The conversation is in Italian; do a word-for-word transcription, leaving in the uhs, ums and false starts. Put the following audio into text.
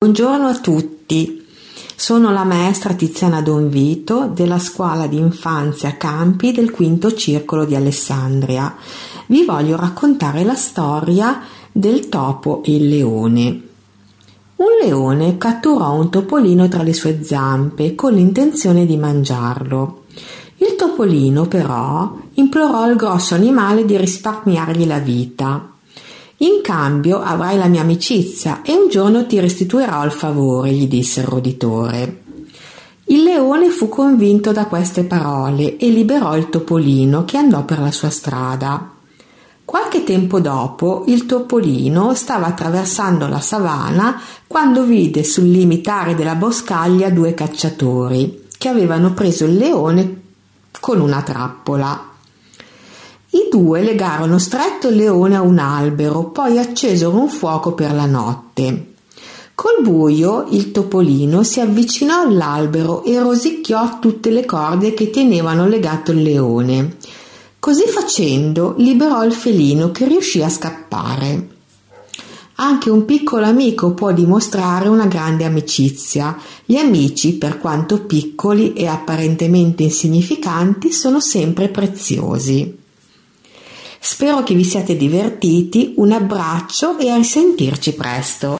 Buongiorno a tutti, sono la maestra Tiziana Donvito della scuola di infanzia Campi del quinto circolo di Alessandria. Vi voglio raccontare la storia del topo e il leone. Un leone catturò un topolino tra le sue zampe con l'intenzione di mangiarlo. Il topolino però implorò al grosso animale di risparmiargli la vita. In cambio avrai la mia amicizia e un giorno ti restituirò il favore, gli disse il roditore. Il leone fu convinto da queste parole e liberò il topolino, che andò per la sua strada. Qualche tempo dopo il topolino stava attraversando la savana quando vide sul limitare della boscaglia due cacciatori che avevano preso il leone con una trappola. I due legarono stretto il leone a un albero, poi accesero un fuoco per la notte. Col buio il topolino si avvicinò all'albero e rosicchiò tutte le corde che tenevano legato il leone. Così facendo liberò il felino, che riuscì a scappare. Anche un piccolo amico può dimostrare una grande amicizia. Gli amici, per quanto piccoli e apparentemente insignificanti, sono sempre preziosi. Spero che vi siate divertiti, un abbraccio e a risentirci presto.